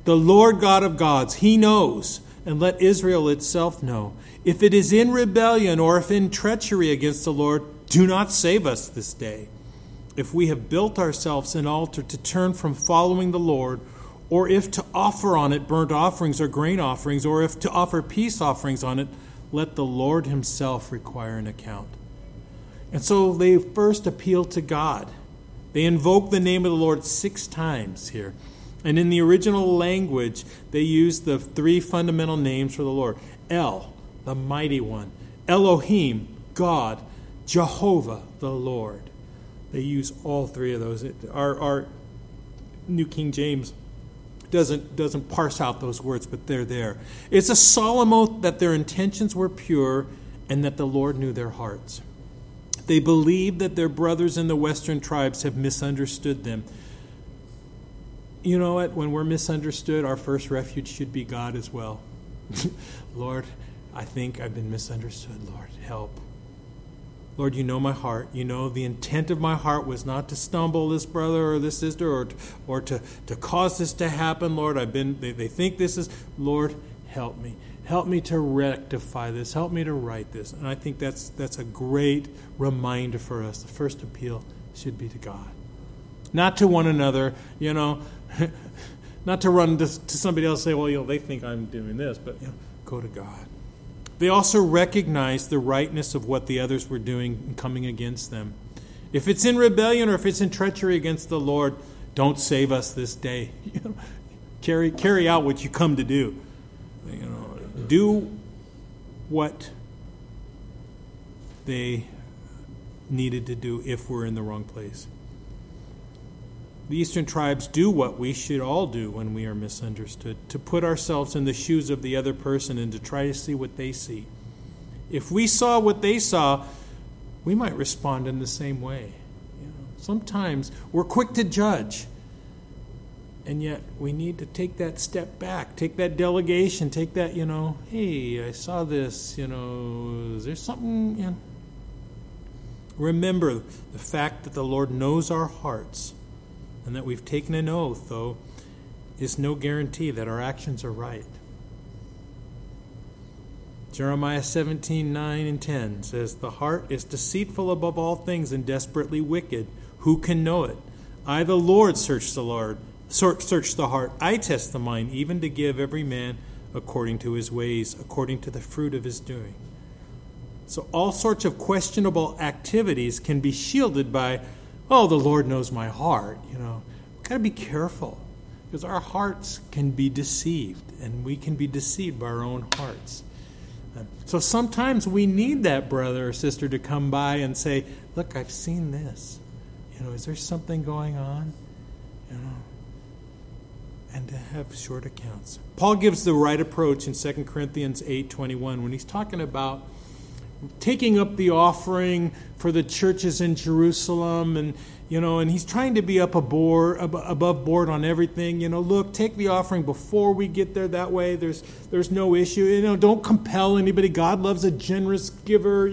He knows, and let Israel itself know. If it is in rebellion or if in treachery against the Lord, do not save us this day. If we have built ourselves an altar to turn from following the Lord, or if to offer on it burnt offerings or grain offerings, or if to offer peace offerings on it, let the Lord himself require an account. And so they first appeal to God. They invoke the name of the Lord 6 times here. And in the original language, they use the 3 fundamental names for the Lord. El, the mighty one. Elohim, God. Jehovah, the Lord. They use all 3 of those. Our New King James doesn't parse out those words, but they're there. It's a solemn oath that their intentions were pure and that the Lord knew their hearts. They believe that their brothers in the western tribes have misunderstood them. You know what? When we're misunderstood, our first refuge should be God as well. Lord, I think I've been misunderstood. Lord, help. Lord, you know my heart. You know the intent of my heart was not to stumble this brother or this sister or to cause this to happen. Lord, they think this is, Lord, help me. Help me to rectify this. Help me to right this. And I think that's a great reminder for us. The first appeal should be to God. Not to one another, not to run to somebody else and say, well, they think I'm doing this, but go to God. They also recognize the rightness of what the others were doing and coming against them. If it's in rebellion or if it's in treachery against the Lord, don't save us this day. Carry out what you come to do. Do what they needed to do if we're in the wrong place. The Eastern tribes do what we should all do when we are misunderstood, to put ourselves in the shoes of the other person and to try to see what they see. If we saw what they saw, we might respond in the same way. Sometimes we're quick to judge, and yet we need to take that step back, take that delegation, take that, hey, I saw this, is there something? Remember the fact that the Lord knows our hearts, and that we've taken an oath, though, is no guarantee that our actions are right. Jeremiah 17:9 and 10 says, the heart is deceitful above all things and desperately wicked. Who can know it? I, the Lord, search the heart. I test the mind, even to give every man according to his ways, according to the fruit of his doing. So all sorts of questionable activities can be shielded by, the Lord knows my heart. We've got to be careful because our hearts can be deceived, and we can be deceived by our own hearts. So sometimes we need that brother or sister to come by and say, look, I've seen this. Is there something going on? And to have short accounts. Paul gives the right approach in 2 Corinthians 8:21 when he's talking about taking up the offering for the churches in Jerusalem, and he's trying to be above board on everything. Look, take the offering before we get there. That way, there's no issue. Don't compel anybody. God loves a generous giver.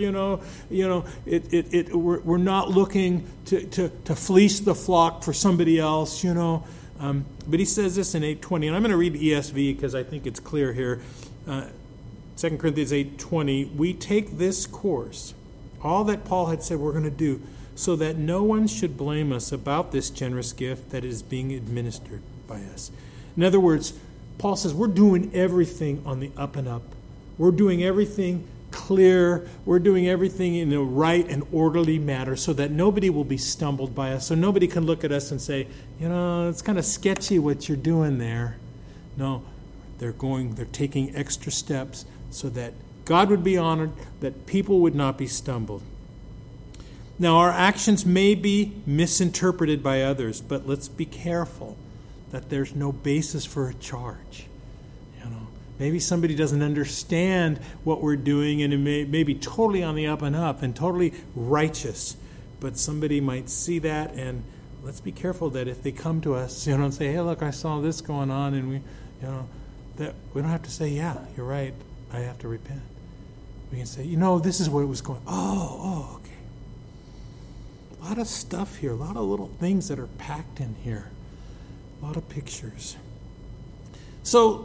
We're not looking to fleece the flock for somebody else. But he says this in 8:20, and I'm going to read the ESV because I think it's clear here. 2 Corinthians 8:20, we take this course, all that Paul had said we're going to do, so that no one should blame us about this generous gift that is being administered by us. In other words, Paul says we're doing everything on the up and up. We're doing everything clear. We're doing everything in a right and orderly manner so that nobody will be stumbled by us. So nobody can look at us and say, it's kind of sketchy what you're doing there. No, they're taking extra steps so that God would be honored, that people would not be stumbled. Now, our actions may be misinterpreted by others, but let's be careful that there's no basis for a charge. Maybe somebody doesn't understand what we're doing, and it may be totally on the up and up and totally righteous. But somebody might see that, and let's be careful that if they come to us, and say, "Hey, look, I saw this going on," and that we don't have to say, "Yeah, you're right, I have to repent." We can say, "This is what was going on." Oh, okay. A lot of stuff here, a lot of little things that are packed in here, a lot of pictures. So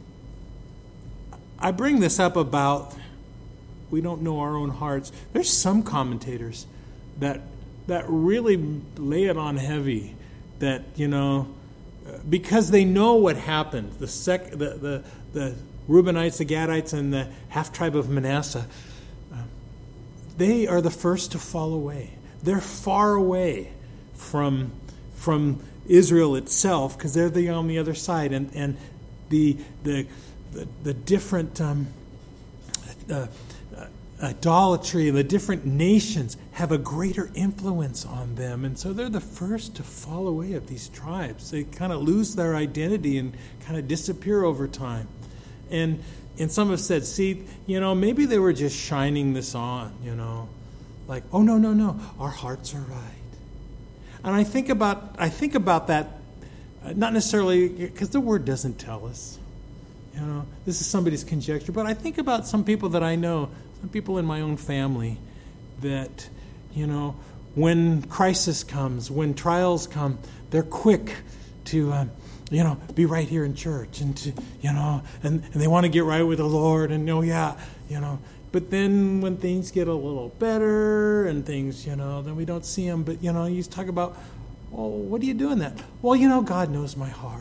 I bring this up about we don't know our own hearts. There's some commentators that really lay it on heavy, that because they know what happened. The Reubenites, the Gadites, and the half tribe of Manasseh, they are the first to fall away. They're far away from Israel itself because they're on the other side, and the different idolatry and the different nations have a greater influence on them. And so they're the first to fall away of these tribes. They kind of lose their identity and kind of disappear over time. And some have said, maybe they were just shining this on, like, oh, no, our hearts are right. And I think about that, not necessarily because the Word doesn't tell us. This is somebody's conjecture, but I think about some people that I know, some people in my own family, that, when crisis comes, when trials come, they're quick to, be right here in church and to, and they want to get right with the Lord and but then when things get a little better and things, then we don't see them. But, you talk about, well, what are you doing that? Well, God knows my heart.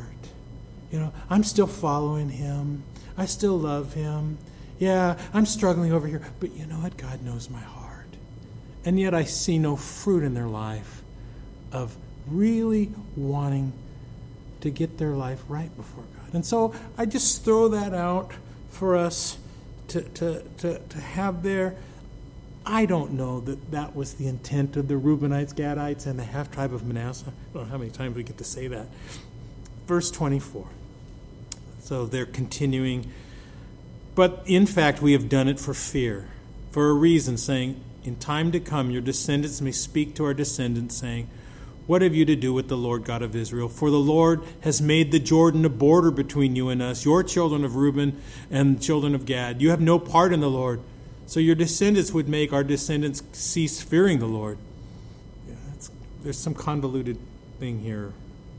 I'm still following Him. I still love Him. Yeah, I'm struggling over here. But you know what? God knows my heart. And yet I see no fruit in their life of really wanting to get their life right before God. And so I just throw that out for us to have there. I don't know that was the intent of the Reubenites, Gadites, and the half-tribe of Manasseh. I don't know how many times we get to say that. Verse 24. So they're continuing. But in fact, we have done it for fear, for a reason, saying, in time to come, your descendants may speak to our descendants, saying, what have you to do with the Lord God of Israel? For the Lord has made the Jordan a border between you and us, your children of Reuben and children of Gad. You have no part in the Lord. So your descendants would make our descendants cease fearing the Lord. Yeah, there's some convoluted thing here,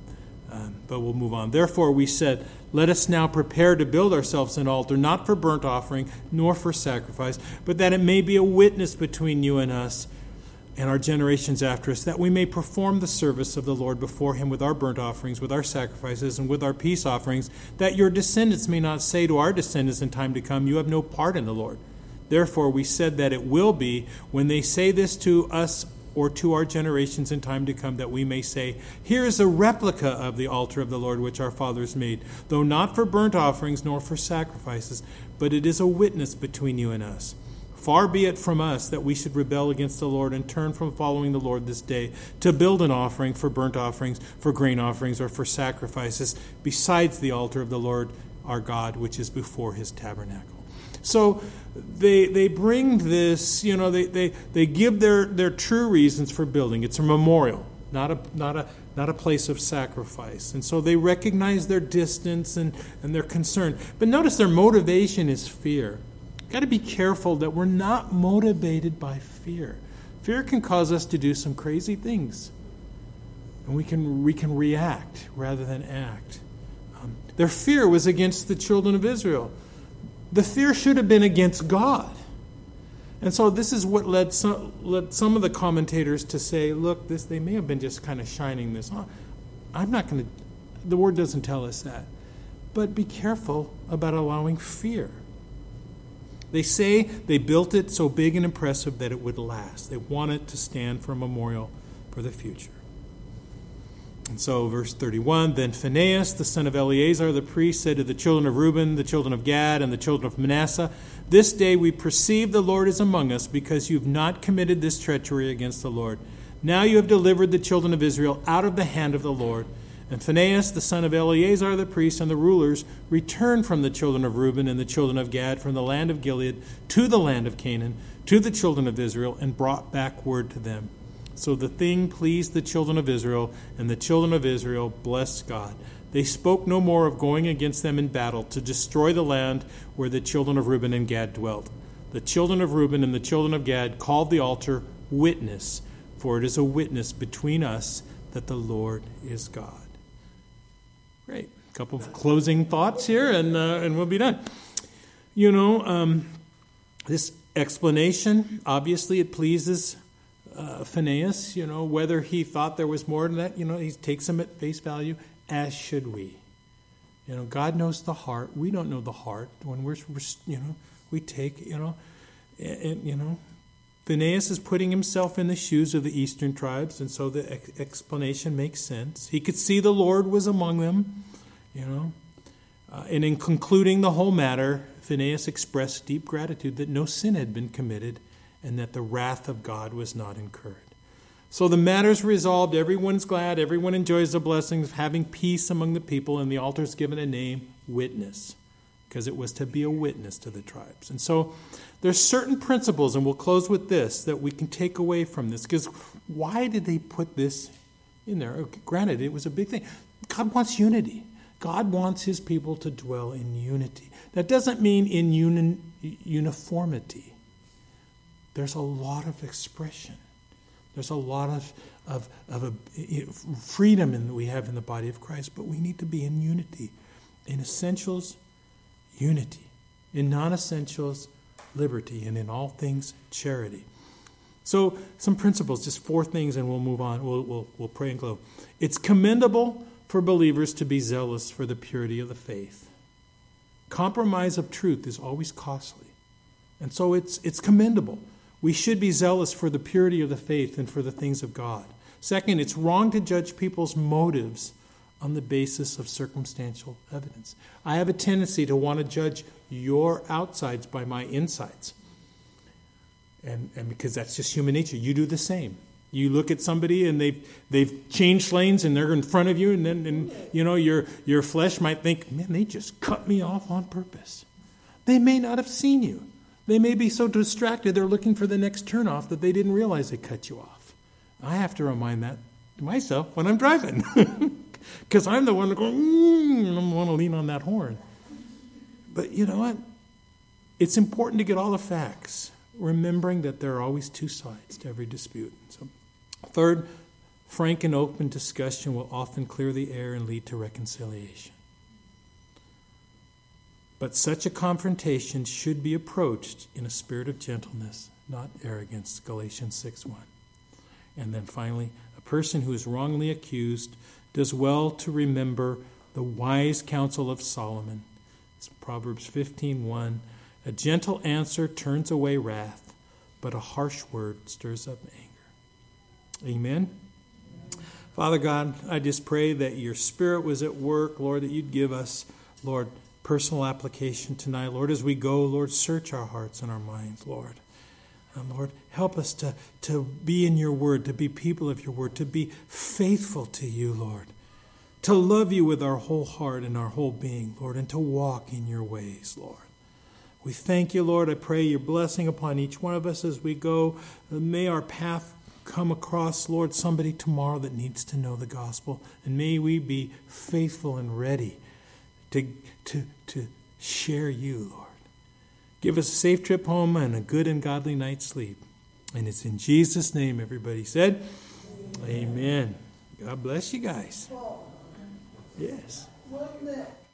but we'll move on. Therefore we said, let us now prepare to build ourselves an altar, not for burnt offering, nor for sacrifice, but that it may be a witness between you and us and our generations after us, that we may perform the service of the Lord before Him with our burnt offerings, with our sacrifices, and with our peace offerings, that your descendants may not say to our descendants in time to come, you have no part in the Lord. Therefore we said that it will be, when they say this to us or to our generations in time to come, that we may say, here is a replica of the altar of the Lord which our fathers made, though not for burnt offerings nor for sacrifices, but it is a witness between you and us. Far be it from us that we should rebel against the Lord and turn from following the Lord this day to build an offering for burnt offerings, for grain offerings, or for sacrifices, besides the altar of the Lord our God, which is before His tabernacle. So they bring this, they give their true reasons for building. It's a memorial, not a place of sacrifice. And so they recognize their distance and their concern. But notice their motivation is fear. Got to be careful that we're not motivated by fear. Fear can cause us to do some crazy things, and we can react rather than act. Their fear was against the children of Israel. The fear should have been against God. And so this is what led some of the commentators to say, look, they may have been just kind of shining this on. I'm not going to, the Word doesn't tell us that. but be careful about allowing fear. They say they built it so big and impressive that it would last. They want it to stand for a memorial for the future. And so, verse 31, then Phinehas, the son of Eleazar the priest, said to the children of Reuben, the children of Gad, and the children of Manasseh, this day we perceive the Lord is among us, because you have not committed this treachery against the Lord. Now you have delivered the children of Israel out of the hand of the Lord. And Phinehas, the son of Eleazar the priest, and the rulers returned from the children of Reuben and the children of Gad from the land of Gilead to the land of Canaan, to the children of Israel, and brought back word to them. So the thing pleased the children of Israel, and the children of Israel blessed God. They spoke no more of going against them in battle to destroy the land where the children of Reuben and Gad dwelt. The children of Reuben and the children of Gad called the altar Witness, for it is a witness between us that the Lord is God. Great. A couple of closing thoughts here, and we'll be done. This explanation, obviously it pleases Phinehas, whether he thought there was more to that, he takes him at face value, as should we. God knows the heart. We don't know the heart. When we take, Phinehas is putting himself in the shoes of the eastern tribes, and so the explanation makes sense. He could see the Lord was among them, and in concluding the whole matter, Phinehas expressed deep gratitude that no sin had been committed and that the wrath of God was not incurred. So the matter's resolved. Everyone's glad. Everyone enjoys the blessings of having peace among the people, and the altar's given a name, Witness, because it was to be a witness to the tribes. And so there's certain principles, and we'll close with this, that we can take away from this. Because why did they put this in there? Granted, it was a big thing. God wants unity. God wants his people to dwell in unity. That doesn't mean in uniformity. There's a lot of expression. There's a lot of freedom we have in the body of Christ, but we need to be in unity. In essentials, unity. In non-essentials, liberty. And in all things, charity. So, some principles, just 4 things, and we'll move on. We'll pray and close. It's commendable for believers to be zealous for the purity of the faith. Compromise of truth is always costly. And so it's commendable. We should be zealous for the purity of the faith and for the things of God. Second, it's wrong to judge people's motives on the basis of circumstantial evidence. I have a tendency to want to judge your outsides by my insides. And because that's just human nature. You do the same. You look at somebody and they've changed lanes and they're in front of you, and then your flesh might think, man, they just cut me off on purpose. They may not have seen you. They may be so distracted they're looking for the next turnoff that they didn't realize they cut you off. I have to remind that to myself when I'm driving, because I'm the one going, and I want to lean on that horn. But you know what? It's important to get all the facts, remembering that there are always 2 sides to every dispute. So, third, frank and open discussion will often clear the air and lead to reconciliation. But such a confrontation should be approached in a spirit of gentleness, not arrogance, Galatians 6:1. And then finally, a person who is wrongly accused does well to remember the wise counsel of Solomon. It's Proverbs 15:1. A gentle answer turns away wrath, but a harsh word stirs up anger. Amen? Father God, I just pray that your Spirit was at work, Lord, that you'd give us, Lord, personal application tonight. Lord, as we go, Lord, search our hearts and our minds, Lord. And Lord, help us to be in your word, to be people of your word, to be faithful to you, Lord, to love you with our whole heart and our whole being, Lord, and to walk in your ways, Lord. We thank you, Lord. I pray your blessing upon each one of us as we go. May our path come across, Lord, somebody tomorrow that needs to know the gospel. And may we be faithful and ready to share you, Lord. Give us a safe trip home and a good and godly night's sleep. And it's in Jesus' name, everybody said, Amen. God bless you guys. Yes.